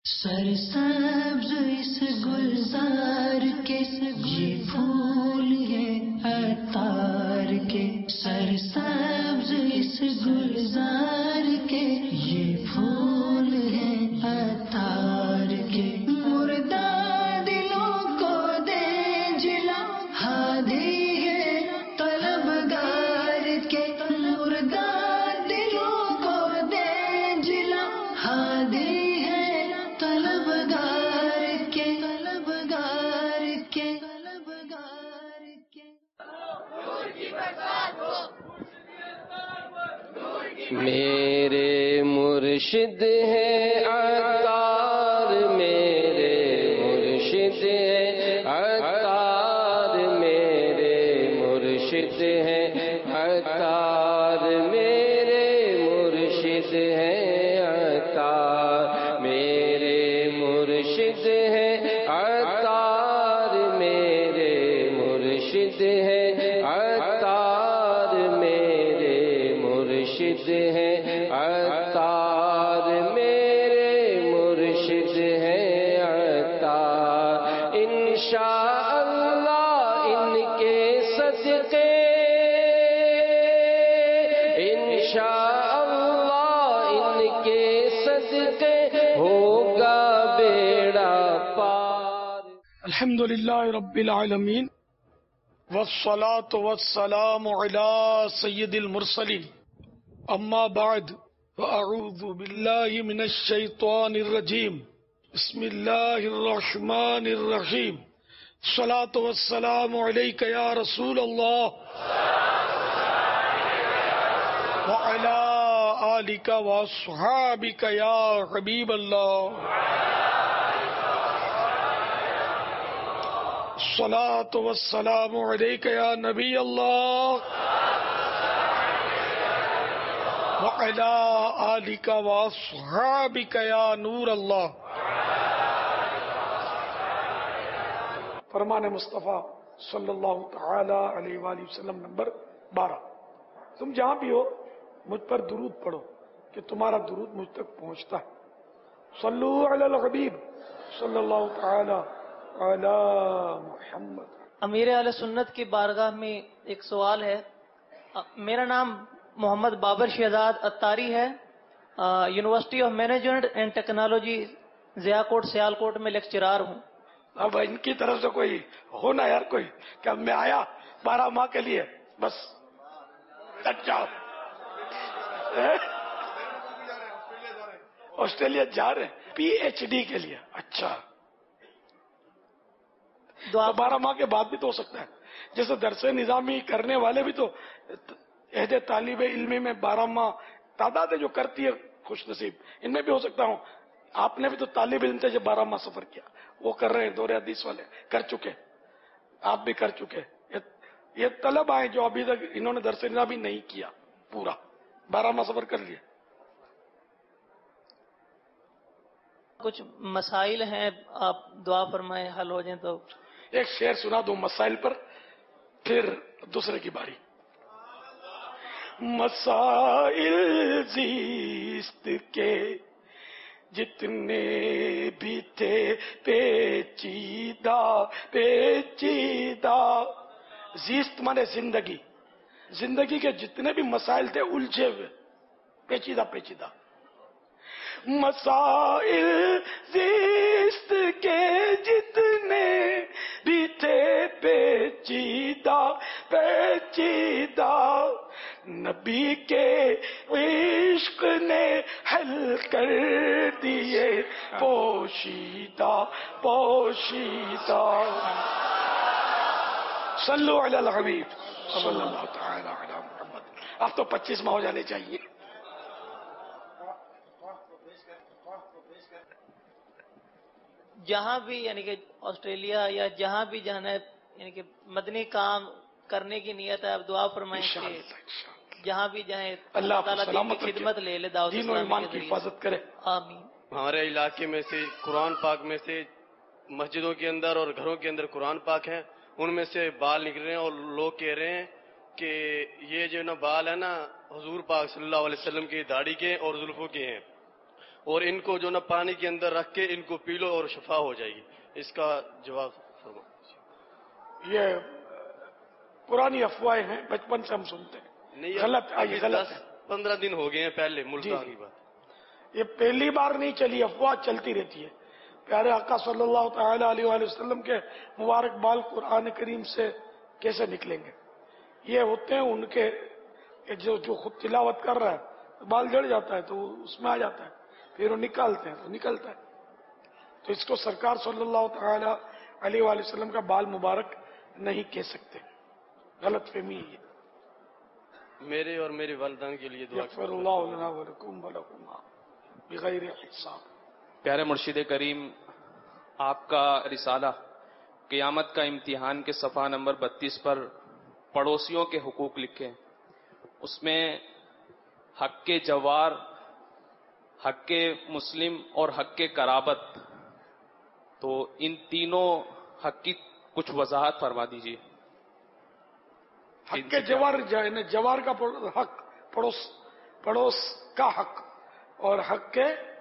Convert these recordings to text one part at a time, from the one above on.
سرسبز اس گلزار کے یہ پھول ہے عطار کے، سرسبز اس گلزار کے یہ پھول ہے عطار کے، مردہ دلوں کو دے جلا ہادی ہے طلبگار کے، مردہ دلوں کو دے جلا ہادی میرے مرشد ہے عطار، میرے مرشد ہے عطار، میرے مرشد ہے عطار، میرے مرشد ہے عطار، میرے مرشد ہے عطار، میرے مرشد ہے عطار، میرے مرشد ہے عطار، میرے مرشد ہے عطار، انشاءاللہ ان کے صدقے، انشاءاللہ ان کے صدقے ہوگا بیڑا پار۔ الحمدللہ رب العالمین، والصلاة والسلام علی سید المرسلین، اما بعد، فاعوذ باللہ من الشیطان الرجیم، بسم اللہ الرحمن الرحیم، الصلاة والسلام علیک یا رسول اللہ وعلی آلک واصحابک یا حبیب اللہ، الصلاة والسلام علیک یا نبی اللہ وعلی آلک واصحابک یا نور اللہ۔ فرمان مصطفیٰ صلی اللہ تعالی علیہ وآلہ وسلم نمبر 12، تم جہاں بھی ہو مجھ پر درود پڑھو کہ تمہارا درود مجھ تک پہنچتا ہے۔ صلو علی الحبیب صلی اللہ تعالی علی محمد۔ امیر اہل سنت کی بارگاہ میں ایک سوال ہے۔ میرا نام محمد بابر شہزاد عطاری ہے، university of management and technology ضیاء کوٹ سیالکوٹ میں لیکچرار ہوں۔ اب ان کی طرف سے کوئی ہو نا یار، کوئی کہ میں آیا 12 ماہ کے لیے بس اچھا آسٹریلیا جا رہے ہیں پی ایچ ڈی کے لیے، اچھا 12 ماہ کے بعد بھی تو ہو سکتا ہے، جیسے درس نظامی کرنے والے بھی تو عہد طالب علمی میں 12 ماہ تعداد ہے جو کرتی ہے، خوش نصیب ان میں بھی ہو سکتا ہوں۔ آپ نے بھی تو طالب علم تھے جو 12 ماہ سفر کیا، وہ کر رہے ہیں، دور حدیث والے کر چکے، آپ بھی کر چکے۔ یہ طلب آئے جو ابھی تک انہوں نے درس نظامی نہیں کیا، پورا 12 ماہ سفر کر لیا۔ کچھ مسائل ہیں، آپ دعا فرمائیں حل ہو جائیں تو۔ ایک شعر سنا دو مسائل پر، پھر دوسرے کی باری۔ مسائل زیست کے جتنے بھی تھے پیچیدہ پیچیدہ، زیست مانے زندگی، زندگی کے جتنے بھی مسائل تھے الجھے ہوئے پیچیدہ پیچیدہ، مسائل زیست کے جتنے بھی تھے پیچیدہ پیچیدہ، نبی کے عشق نے حل کر دیے پوشیدہ پوشیدہ۔ صلو علی الحبیب صلی اللہ تعالی علی محمد۔ اب تو 25 ماہ ہو جانے چاہیے۔ جہاں بھی یعنی کہ آسٹریلیا یا جہاں بھی جانا ہے، یعنی کہ مدنی کام کرنے کی نیت ہے، آپ دعا فرمائیں کہ جہاں بھی جائیں اللہ تعالیٰ دین کی خدمت لے لے، دعوت دین و ایمان کی حفاظت کرے، آمین۔ ہمارے علاقے میں سے قرآن پاک میں سے مسجدوں کے اندر اور گھروں کے اندر قرآن پاک ہیں، ان میں سے بال نکل رہے ہیں اور لوگ کہہ رہے ہیں کہ یہ جو نا بال ہے نا حضور پاک صلی اللہ علیہ وسلم کی داڑھی کے اور زلفوں کے ہیں، اور ان کو جو نا پانی کے اندر رکھ کے ان کو پی لو اور شفا ہو جائے گی. اس کا جواب فرمائیں. یہ پرانی افواہیں ہیں، بچپن سے ہم سنتے ہیں. نہیں، غلط ہے، یہ غلط ہے. 10-15 دن ہو گئے ہیں پہلے ملتان کی بات. یہ پہلی بار نہیں چلی، افواہ چلتی رہتی ہے. پیارے آقا صلی اللہ تعالی علیہ وآلہ وسلم کے مبارک بال قرآن کریم سے کیسے نکلیں گے؟ یہ ہوتے ہیں ان کے جو خود تلاوت کر رہا ہے بال جڑ جاتا ہے تو اس میں آ جاتا ہے، پھر وہ نکالتے ہیں تو نکلتا ہے. تو اس کو سرکار صلی اللہ تعالی علیہ وآلہ وسلم کا بال مبارک نہیں کہہ سکتے، غلط فہمی ہے. میرے اور میرے والدین کے لیے دعا یغفر اللہ لنا ولکم ولکما بغیر حساب. پیارے مرشد کریم، آپ کا رسالہ قیامت کا امتحان کے صفحہ نمبر 32 پر پڑوسیوں کے حقوق لکھے ہیں. اس میں حق کے جوار، حق کے مسلم اور حق کے قرابت، تو ان تینوں حق کی کچھ وضاحت فرما دیجیے. حق کے جوار کا حق، پڑوس کا حق، اور حق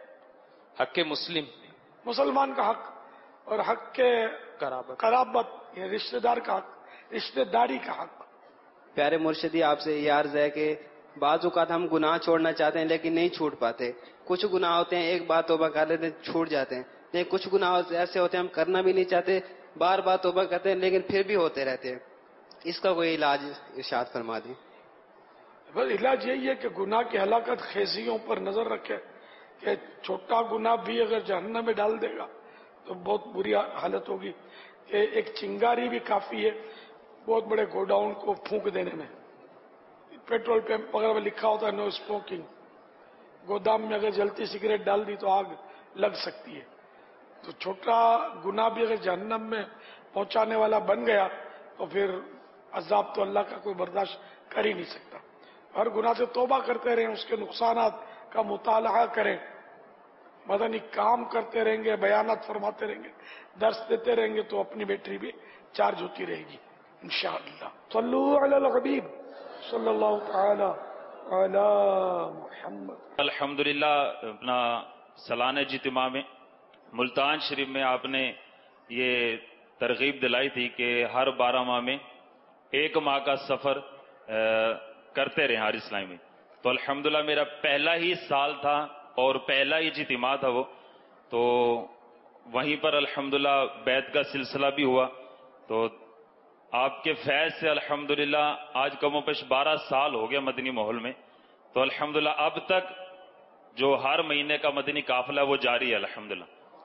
کے مسلمان کا حق، اور حق کے قرابت یا رشتہ دار کا حق، رشتہ داری کا حق. پیارے مرشدی، آپ سے یہ عرض ہے کہ بعض اوقات ہم گناہ چھوڑنا چاہتے ہیں لیکن نہیں چھوٹ پاتے. کچھ گناہ ہوتے ہیں ایک بار توبہ کر لیتے ہیں چھوٹ جاتے ہیں، لیکن کچھ گناہ ایسے ہوتے ہیں ہم کرنا بھی نہیں چاہتے، بار بار توبہ کرتے ہیں لیکن پھر بھی ہوتے رہتے ہیں. اس کا کوئی علاج ارشاد فرما دیں. بس علاج یہی ہے کہ گناہ کی ہلاکت خیزیوں پر نظر رکھے کہ چھوٹا گناہ بھی اگر جہنم میں ڈال دے گا تو بہت بری حالت ہوگی. ایک چنگاری بھی کافی ہے بہت بڑے گوڈاؤن کو پھونک دینے میں. پیٹرول پمپ وغیرہ میں لکھا ہوتا ہے نو اسموکنگ. گودام میں اگر جلتی سگریٹ ڈال دی تو آگ لگ سکتی ہے. تو چھوٹا گناہ بھی اگر جہنم میں پہنچانے والا بن گیا تو پھر عذاب تو اللہ کا کوئی برداشت کر ہی نہیں سکتا. ہر گناہ سے توبہ کرتے رہیں، اس کے نقصانات کا مطالعہ کریں، مدنی کام کرتے رہیں گے، بیانات فرماتے رہیں گے، درس دیتے رہیں گے تو اپنی بیٹری بھی چارج ہوتی رہے گی انشاءاللہ. صلو علی الحبیب صلی اللہ تعالی علی محمد. الحمدللہ اپنا سالانہ اجتماع میں ملتان شریف میں آپ نے یہ ترغیب دلائی تھی کہ ہر 12 ماہ میں 1 ماہ کا سفر کرتے رہے ہر اسلامی میں. تو الحمدللہ میرا پہلا ہی سال تھا اور پہلا ہی اجتماع تھا وہ، تو وہیں پر الحمدللہ بیعت کا سلسلہ بھی ہوا. تو آپ کے فیض سے الحمدللہ آج کم و بیش 12 سال ہو گیا مدنی ماحول میں. تو الحمدللہ اب تک جو ہر مہینے کا مدنی قافلہ وہ جاری ہے الحمدللہ.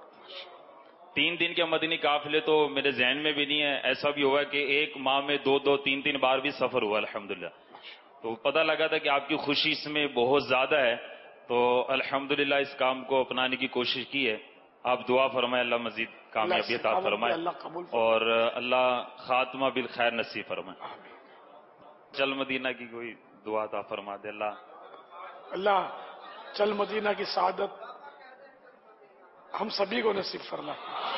3 دن کے مدنی قافلے تو میرے ذہن میں بھی نہیں ہے. ایسا بھی ہوا کہ 1 ماہ میں 2 3 بار بھی سفر ہوا الحمدللہ. تو پتہ لگا تھا کہ آپ کی خوشی اس میں بہت زیادہ ہے. تو الحمدللہ اس کام کو اپنانے کی کوشش کی ہے. آپ دعا فرمائے اللہ مزید کامیابی عطا فرمائے اور اللہ خاتمہ بالخیر نصیب فرمائے. چل مدینہ کی کوئی دعا عطا فرما دے. اللہ چل مدینہ کی سعادت ہم سبھی کو نصیب فرمائے.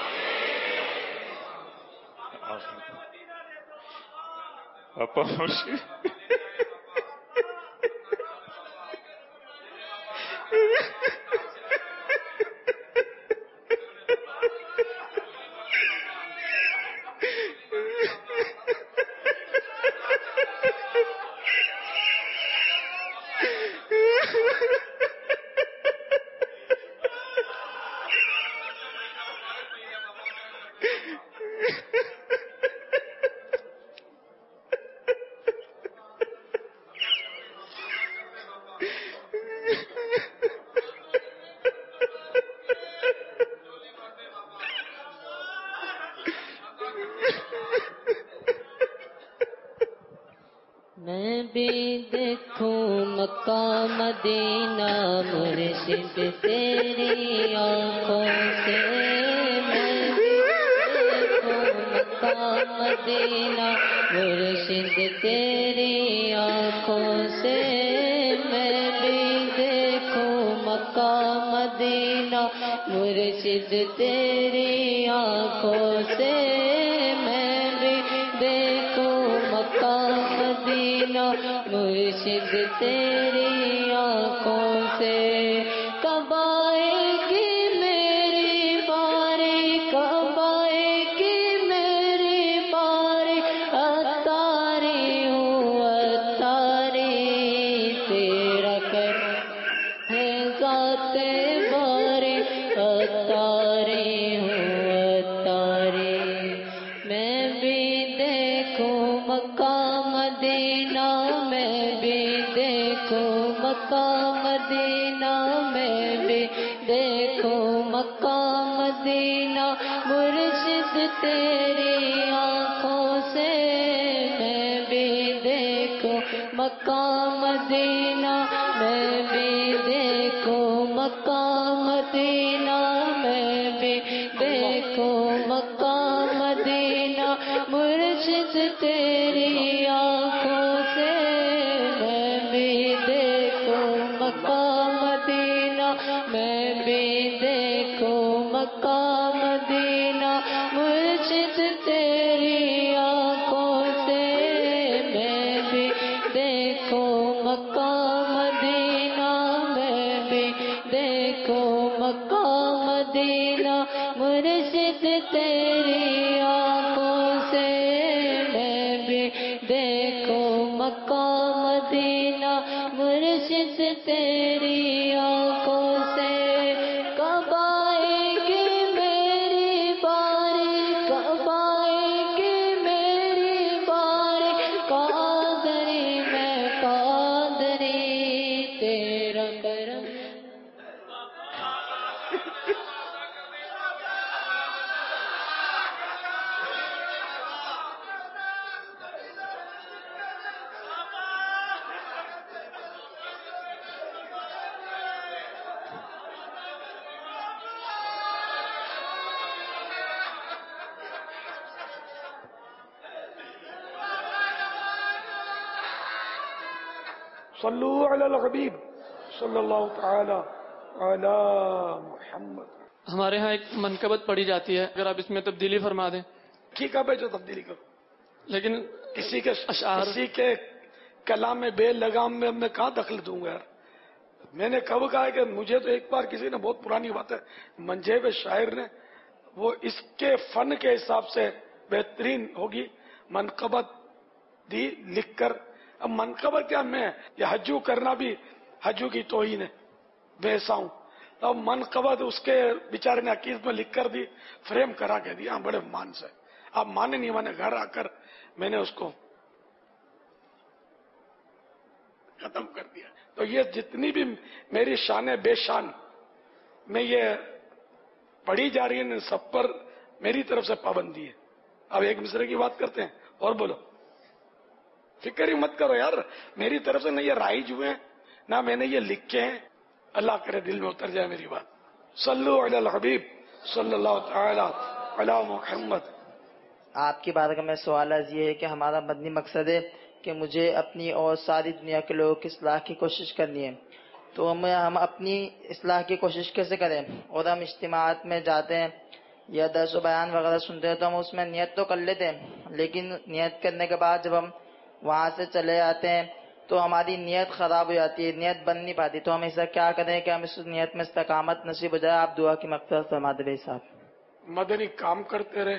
میں بھی دیکھوں مکہ مدینہ مرشد تیری آنکھوں سے. میں بھی دیکھوں مکہ مدینہ مرشد تیری آنکھوں سے. میں بھی دیکھوں مکہ مدینہ مرشد تیری آنکھوں سے. میں بھی دیکھوں مکہ مدینہ مرشد تیری آنکھوں سے. قبائل अतारी हूँ अतारी। मैं भी देखूं मक्का मदीना, मैं भी देखूं मक्का मदीना, मैं भी देखूं मक्का मदीना, मुर्शिद तेरी आँखों से। मैं भी देखूं मक्का मदीना, मैं भी देखूं मक्का मदीना, मैं भी देखूं मक्का मदीना, मुर्शिद तेरी आँखों से। मैं भी देखूं मक्का मदीना, मैं भी देखूं मक्का मदीना, मुर्शिद तेरी आँखों से। मैं भी देखूं मक्का मदीना, मैं भी देखूं मक्का मदीना, मुर्शिद तेरी आँखों से। मैं भी देखूं मक्का मदीना, मुर्शिद तेरी आँखों से। कब आएगी मेरी बारी, कब आएगी मेरी बारी, कादरी मैं कादरी तेरा करम। सल्लू अलल हबीब सल्लल्लाहु तआला अला मुहम्मद। हमारे यहाँ एक मनकबत पढ़ी जाती है, अगर आप इसमें तब्दीली फरमा दें। ठीक है भाई, जो तब्दीली करो, लेकिन किसी के अशार किसी के कलाम में बेलगाम में मैं कहाँ दखल दूंगा यार। मैंने कब कहा है कि मुझे तो एक बार किसी ने, बहुत पुरानी बात है, मंजेब शायर ने, वो इसके फन के हिसाब से बेहतरीन होगी मनकबत दी लिखकर। अब मनकबत क्या, मैं या हजू करना भी हजू की तोहीन है, वैसा हूं। अब मनकबत उसके बेचारे ने अकीद में लिख कर दी, फ्रेम करा के दिया बड़े मान से। अब माने नहीं माने, घर आकर मैंने उसको खत्म कर दिया। तो ये जितनी भी मेरी शान बेशान में ये पढ़ी जा रही है, सब पर मेरी तरफ से पाबंदी है। अब एक मिसरे की बात करते हैं और बोलो, फिक्र ही मत करो यार, मेरी तरफ से न ये राइज हुए हैं, ना मैंने ये लिखे हैं। अल्लाह करे दिल में उतर जाए मेरी बात। सल्लु अलल हबीब सल्लल्लाहु तआला अला मुहम्मद। आपकी बारगाह में सवाल ये है कि हमारा मदनी मकसद है कि मुझे अपनी और सारी दुनिया के लोगों की इस्लाह की कोशिश करनी है। तो हम अपनी इस्लाह की कोशिश कैसे करें? और हम इज्तिमात में जाते हैं या दर्स व बयान वगैरह सुनते हैं तो हम उसमें नियत तो कर लेते हैं, लेकिन नियत करने के बाद जब हम वहाँ से चले आते हैं तो हमारी नियत खराब हो जाती है, नियत बन नहीं पाती। तो हम ऐसा क्या करें कि हम इस नियत में इस्तकामत नसीब हो जाए? आप दुआ की मग़फ़िरत फरमा दे भाई साहब। मदनी काम करते रहे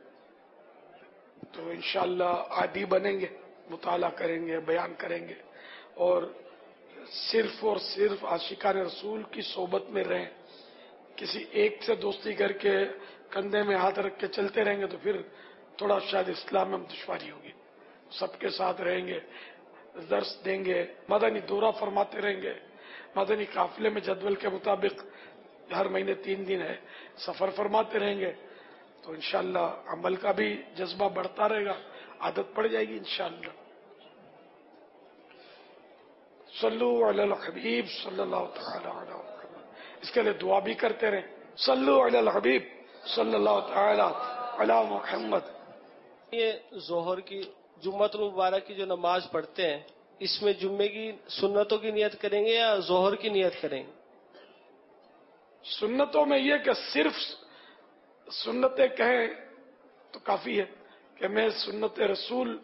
तो इंशाअल्लाह आदी बनेंगे, मुताला करेंगे, बयान करेंगे, और सिर्फ आशिकान रसूल की सोबत में रहें। किसी एक से दोस्ती करके कंधे में हाथ रख के चलते रहेंगे तो फिर थोड़ा शायद इस्लाम में दुश्वारी होगी। सबके साथ रहेंगे, दर्स देंगे, मदनी दौरा फरमाते रहेंगे, मदनी काफिले में जदवल के मुताबिक हर महीने 3 दिन है सफर फरमाते रहेंगे, तो इंशाअल्लाह अमल का भी जज्बा बढ़ता रहेगा, आदत पड़ जाएगी इंशाअल्लाह। सल्लु अलल हबीब सल्लल्लाहु तआला अलैहि वसल्लम। इसके लिए दुआ भी करते रहें, सल्लु अलल हबीब सल्लल्लाहु तआला अला मुहम्मद। ये जोहर की जुम्मतुल मुबारक की जो नमाज पढ़ते हैं, इसमें जुम्मे की सुन्नतों की नियत करेंगे या जोहर की नियत करेंगे? सुन्नतों में यह कि सिर्फ सुन्नतें कहें तो काफी है कि मैं सुन्नत रसूल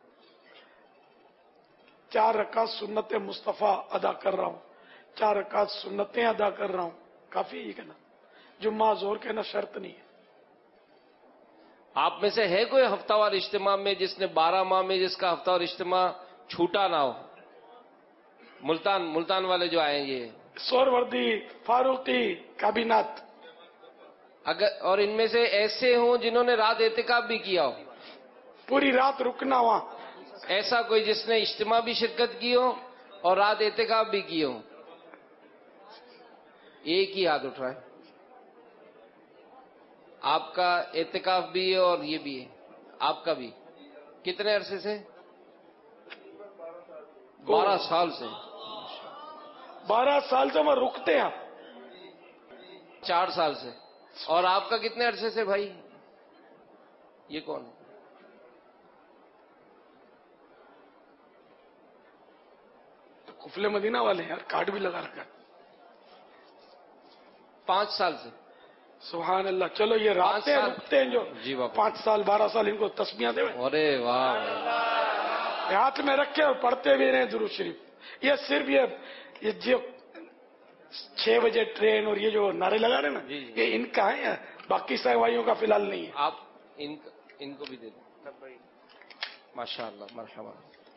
4 रकात सुन्नत मुस्तफ़ा अदा कर रहा हूं, 4 रकात सुन्नतें अदा कर रहा हूं, काफी है कहना। जुम्मा जोहर कहना शर्त नहीं है। आप में से है कोई हफ्तावार इज्तिमा में जिसने 12 माह में जिसका हफ्तावार इज्तिमा छूटा ना हो? मुल्तान वाले जो आए ये सोरवर्दी, फारूकी, काबिनात, اگر اور ان میں سے ایسے ہوں جنہوں نے رات اعتکاف بھی کیا ہو, پوری رات رکنا وہاں. ایسا کوئی جس نے اجتماع بھی شرکت کی ہو اور رات اعتکاف بھی کی ہو, ایک ہی ہاتھ اٹھائے. آپ کا اعتکاف بھی ہے اور یہ بھی ہے, آپ کا بھی. کتنے عرصے سے؟ 12 سال سے. 12 سال سے ہم رکتے ہیں. 4 سال سے. اور آپ کا کتنے عرصے سے بھائی؟ یہ کون ہے؟ قفل مدینہ والے ہیں یار, کارڈ بھی لگا رکھا ہے. 5 سال سے. سبحان اللہ. چلو یہ راتیں رکتے ہیں جو جی باپا, 5 سال 12 سال ان کو تسبیحاں دے, ارے واہ, ہاتھ میں رکھے اور پڑھتے بھی رہے درود شریف. یہ صرف یہ جو 6 بجے ٹرین اور یہ جو نعرے لگا رہے نا, یہ ان کا ہے, باقی سہوائیوں کا فی الحال نہیں ہے. آپ ان کو بھی دے دیں. ماشاء اللہ, مرحبا.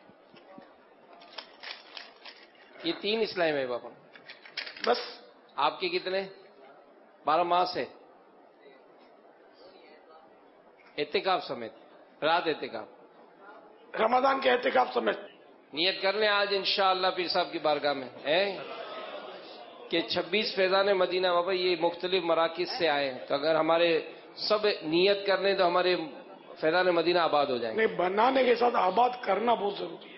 یہ 3 اسلام ہے باپا بس. آپ کے کتنے؟ 12 ماہ سے اعتکاف سمیت, رات اعتکاف, رمضان کے اعتکاف سمیت. نیت کر لیں آج انشاءاللہ پیر صاحب کی بارگاہ میں ہے کہ 26 فیضان مدینہ بابا یہ مختلف مراکز سے آئے ہیں, تو اگر ہمارے سب نیت کر لیں تو ہمارے فیضان مدینہ آباد ہو جائیں گے. نہیں, بنانے کے ساتھ آباد کرنا بہت ضروری ہے.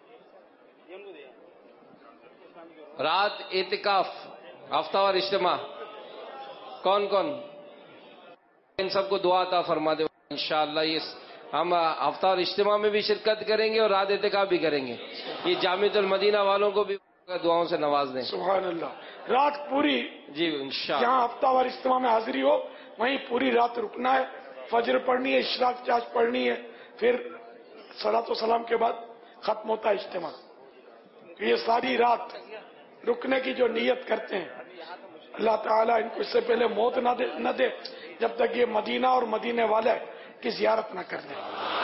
رات اعتکاف, ہفتہ وار اجتماع, کون کون؟ ان سب کو دعا عطا فرما دے انشاءاللہ. یہ ہم ہفتہ وار اجتماع میں بھی شرکت کریں گے اور رات اعتکاف بھی کریں گے. یہ جامعۃ المدینہ والوں کو بھی دعاؤں سے نواز دیں. سبحان اللہ. رات پوری جی انشاءاللہ. جہاں ہفتہ وار اجتماع میں حاضری ہو وہیں پوری رات رکنا ہے. فجر پڑھنی ہے, اشراق چاش پڑھنی ہے, پھر صلاۃ و سلام کے بعد ختم ہوتا ہے اجتماع. یہ ساری رات رکنے کی جو نیت کرتے ہیں, اللہ تعالیٰ ان کو اس سے پہلے موت نہ دے جب تک یہ مدینہ اور مدینے والے کی زیارت نہ کر دیں.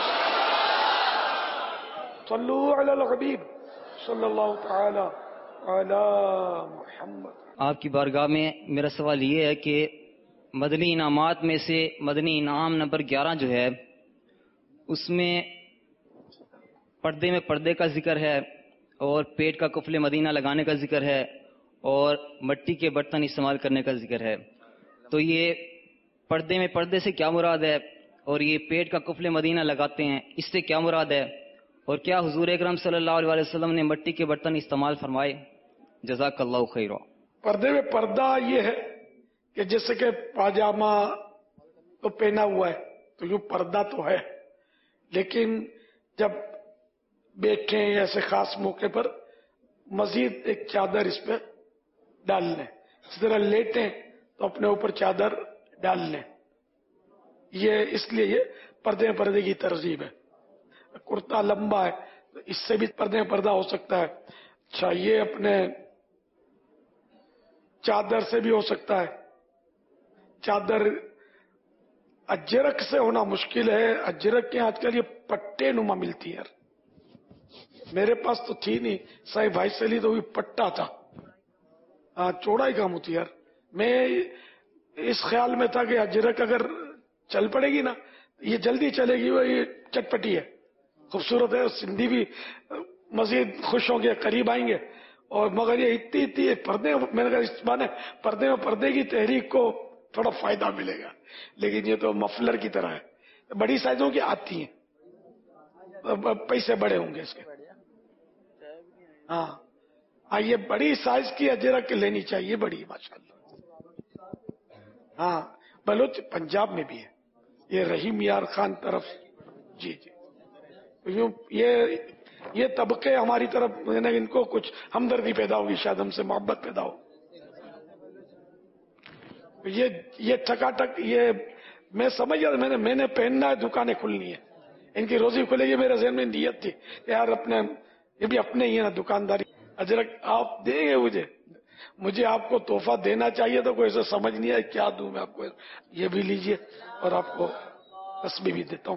صلو علی الحبیب صلی اللہ تعالی علی محمد. آپ کی بارگاہ میں میرا سوال یہ ہے کہ مدنی انعامات میں سے مدنی انعام نمبر 11 جو ہے اس میں پردے میں پردے کا ذکر ہے اور پیٹ کا کفل مدینہ لگانے کا ذکر ہے اور مٹی کے برتن استعمال کرنے کا ذکر ہے. تو یہ پردے میں پردے سے کیا مراد ہے اور یہ پیٹ کا کفل مدینہ لگاتے ہیں اس سے کیا مراد ہے, اور کیا حضور اکرم صلی اللہ علیہ وسلم نے مٹی کے برتن استعمال فرمائے؟ جزاک اللہ خیرا. پردے میں پردہ یہ ہے کہ جیسے کہ پاجامہ تو پہنا ہوا ہے تو یوں پردہ تو ہے, لیکن جب بیٹھیں ایسے خاص موقع پر مزید ایک چادر اس پہ ڈال لیں. اس طرح لیٹیں تو اپنے اوپر چادر ڈال لیں. یہ اس لیے یہ پردے کی ترغیب ہے. کرتا لمبا ہے تو اس سے بھی پردہ ہو سکتا ہے. اچھا, یہ اپنے چادر سے بھی ہو سکتا ہے. چادر اجرک سے ہونا مشکل ہے. اجرک کے آج کل یہ پٹے نما ملتی ہے. میرے پاس تو تھی نہیں, صاحب بھائی سے لی تو وہ پٹا تھا, چوڑا ہی کام ہوتی یار. میں اس خیال میں تھا کہ اجرک اگر چل پڑے گی نا یہ جلدی چلے گی, وہ یہ چٹپٹی ہے, خوبصورت ہے. سندھی بھی مزید خوش ہوں گے, قریب آئیں گے. اور مگر یہ اتنی پردے, میں نے کہا اس بانے پردے میں پردے کی تحریک کو تھوڑا فائدہ ملے گا, لیکن یہ تو مفلر کی طرح ہے. بڑی سائزوں کی آتی ہیں, پیسے بڑے ہوں گے اس کے. ہاں یہ بڑی سائز کی اجرک لینی چاہیے, بڑی ماشاءاللہ. ہاں بلوچ پنجاب میں بھی ہے یہ, رحیم یار خان طرف. جی جی, یہ طبقے ہماری طرف ان کو کچھ ہمدردی پیدا ہوگی, شاید ہم سے محبت پیدا ہو. یہ ٹھکاٹک یہ میں سمجھ گیا, میں نے پہننا ہے, دکانیں کھلنی ہے, ان کی روزی کھلے گی. میرے ذہن میں نیت تھی یار اپنے یہ بھی اپنے ہی ہے نا دکانداری. اجرک آپ دیں گے مجھے آپ کو تحفہ دینا چاہیے تو کوئی ایسا سمجھ نہیں ہے کیا دوں میں آپ کو. یہ بھی لیجئے اور آپ کو تسبیح بھی دیتا ہوں.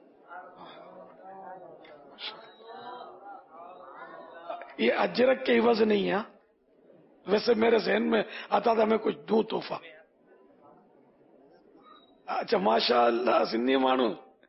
یہ اجرک کے عوض نہیں ہے, ویسے میرے ذہن میں آتا تھا میں کچھ دوں تحفہ. अच्छा माशाअल्लाह सिंधी माण्हू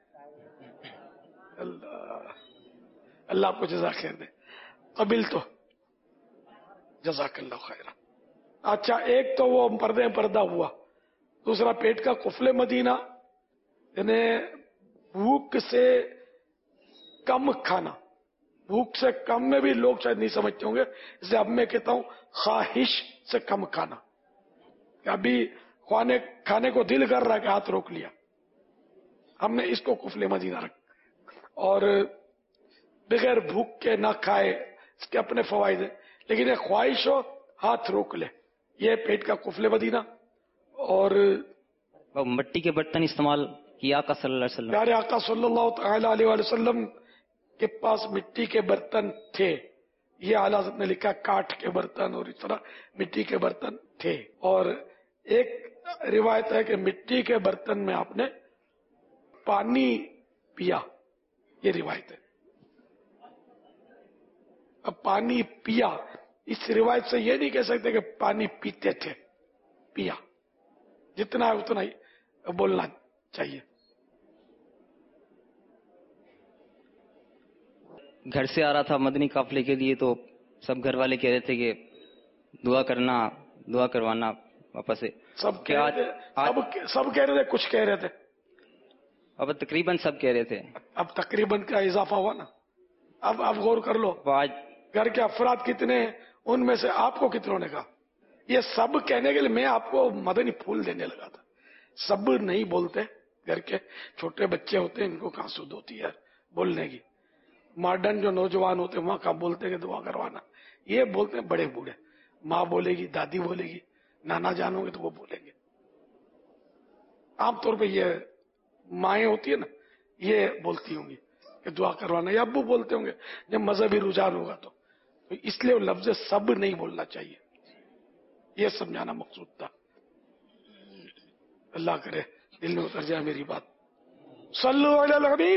अल्लाह आपको जज़ा खैर दे कबिल तो जज़ाकल्लाह खैरा। अच्छा एक तो वो पर्दे पर्दा हुआ, दूसरा पेट का कुफले मदीना यानी भूख से कम खाना, भूख से कम में भी लोग शायद नहीं समझते होंगे, इसलिए अब मैं कहता हूं ख्वाहिश से कम खाना। अभी खाने को दिल कर रहा है कि हाथ रोक लिया, हमने इसको कुफले मदीना रख, और बगैर भूख के ना खाए इसके अपने फवायद है, लेकिन ये ख्वाहिश हो हाथ रोक ले, ये पेट का कुफले मदीना। और मिट्टी के बर्तन इस्तेमाल किया आका सल्लल्लाहु अलैहि वसल्लम, प्यारे आका सल्लल्लाहु तआला अलैहि वसल्लम के पास मिट्टी के बर्तन थे, ये आला हज़रत ने लिखा काठ के बर्तन और इस तरह मिट्टी के बर्तन थे। और एक रिवायत है कि मिट्टी के बर्तन में आपने पानी पिया, ये रिवायत है। अब पानी पिया इस रिवायत से ये नहीं कह सकते कि पानी पीते थे, पिया, जितना है उतना ही बोलना चाहिए। घर से आ रहा था मदनी काफले के लिए, तो सब घर वाले कह रहे थे कि दुआ करना, दुआ करवाना वापस से। सब कह रहे थे, सब कह रहे थे, कुछ कह रहे थे, अब तकरीबन सब कह रहे थे। अब तकरीबन का इजाफा हुआ ना। अब गौर कर लो, आज घर के अफराद कितने हैं, उनमें से आपको कितनों ने कहा? ये सब कहने के लिए मैं आपको मदनी फूल देने लगा था। सब नहीं बोलते, घर के छोटे बच्चे होते हैं, इनको कहाँ सुध होती है बोलने की। मॉडर्न जो नौजवान होते हैं वहां कहाँ बोलते हैं कि दुआ करवाना, ये बोलते हैं बड़े बूढ़े, माँ बोलेगी, दादी बोलेगी, नाना जानोगे तो वो बोलेंगे। आमतौर पे ये माएँ होती है ना, ये बोलती होंगी कि दुआ करवाना, या अब्बू बोलते होंगे जब मजहबी रुझान होगा तो इसलिए लफ्ज सब नहीं बोलना चाहिए, ये समझाना मकसूद था। अल्लाह करे दिल में उतर जाए मेरी बात। सल्लु अलल हबीब।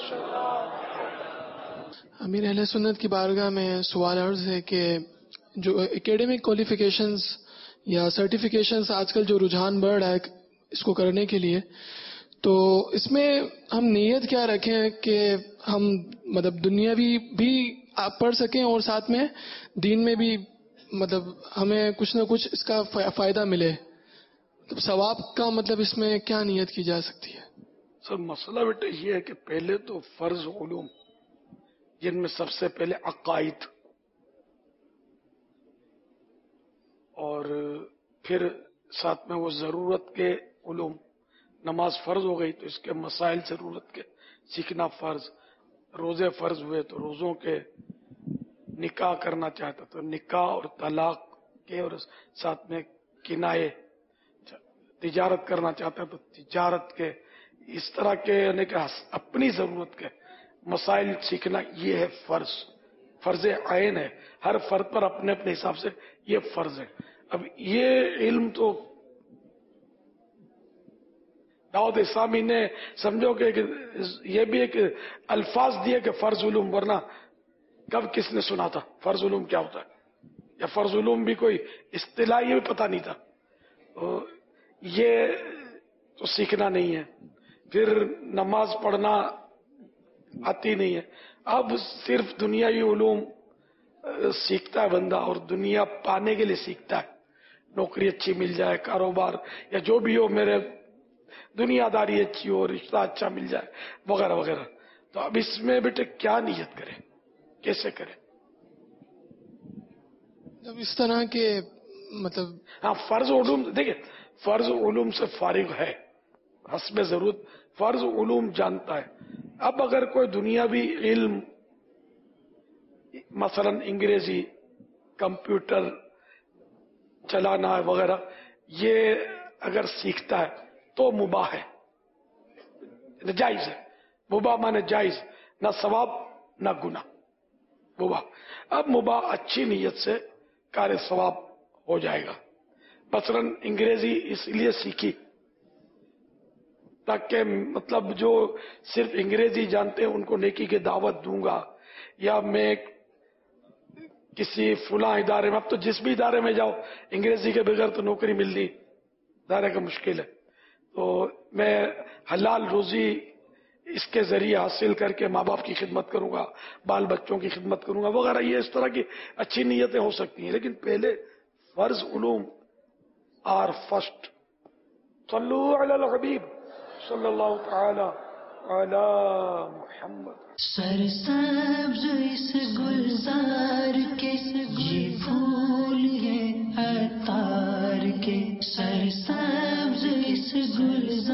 अमीर अहले सुन्नत की बारगाह में सवाल अर्ज है कि जो एकेडमिक क्वालिफिकेशंस या सर्टिफिकेशंस आजकल जो रुझान बढ़ रहा है इसको करने के लिए, तो इसमें हम नीयत क्या रखें कि हम मतलब दुनियावी भी आप पढ़ सकें और साथ में दीन में भी मतलब हमें कुछ ना कुछ इसका फायदा मिले, तो सवाब का मतलब इसमें क्या नीयत की जा सकती है? सर मसला बेटा ये है कि पहले तो फर्ज उलूम, जिनमें सबसे पहले अकाइद, और फिर साथ में वो जरूरत के उलूम, नमाज फर्ज हो गई तो इसके मसाइल जरूरत के सीखना फर्ज, रोजे फर्ज हुए तो रोजों के, निकाह करना चाहता तो निकाह और तलाक के, और साथ में किनाए, तिजारत करना चाहता तो तिजारत के, इस तरह के यानी कि अपनी जरूरत के मसाइल सीखना, ये है फर्ज, फर्ज आयन है। हर फर्द पर अपने अपने हिसाब से ये फर्ज है। अब ये इल्म तो दाऊद इस्लामी ने समझो कि ये भी एक अल्फाज दिए कि फर्ज उलूम, वरना कब किसने सुना था फर्ज उलूम क्या होता है, या फर्ज उलूम भी कोई इस्तिलाह ये भी पता नहीं था। तो ये तो सीखना नहीं है। फिर नमाज पढ़ना आती नहीं है। अब सिर्फ दुनियावी उलूम सीखता है बंदा, और दुनिया पाने के लिए सीखता है, नौकरी अच्छी मिल जाए, कारोबार या जो भी हो, मेरे दुनियादारी अच्छी हो, रिश्ता अच्छा मिल जाए, वगैरह वगैरह। तो अब इसमें बेटे क्या नियत करें, कैसे करें? जब इस तरह के मतलब हाँ फर्ज उलूम, देखिए फर्ज उलूम से फारिग है, हस्बे जरूरत फर्ज उलूम जानता है। अब अगर कोई दुनियावी इल्म मसलन अंग्रेजी, कंप्यूटर चलाना वगैरह, ये अगर सीखता है तो मुबाह है, जायज है। मुबाह माने जायज, ना सवाब ना गुना, मुबाह। अब मुबाह अच्छी नीयत से कार्य सवाब हो जाएगा। मसलन अंग्रेजी इसलिए सीखी ताकि मतलब जो सिर्फ अंग्रेजी जानते हैं उनको नेकी की दावत दूंगा, या मैं किसी फुला इदारे में, अब तो जिस भी इदारे में जाओ अंग्रेजी के बगैर तो नौकरी मिलनी दायरे का मुश्किल है। تو میں حلال روزی اس کے ذریعے حاصل کر کے ماں باپ کی خدمت کروں گا، بال بچوں کی خدمت کروں گا وغیرہ، یہ اس طرح کی اچھی نیتیں ہو سکتی ہیں، لیکن پہلے فرض علوم آر فرسٹ. صلو علی الحبیب صلی اللہ تعالی علی محمد. سرسبز اس گلزار کے یہ پھول ہے عطار کے، سرسبز اس گلزار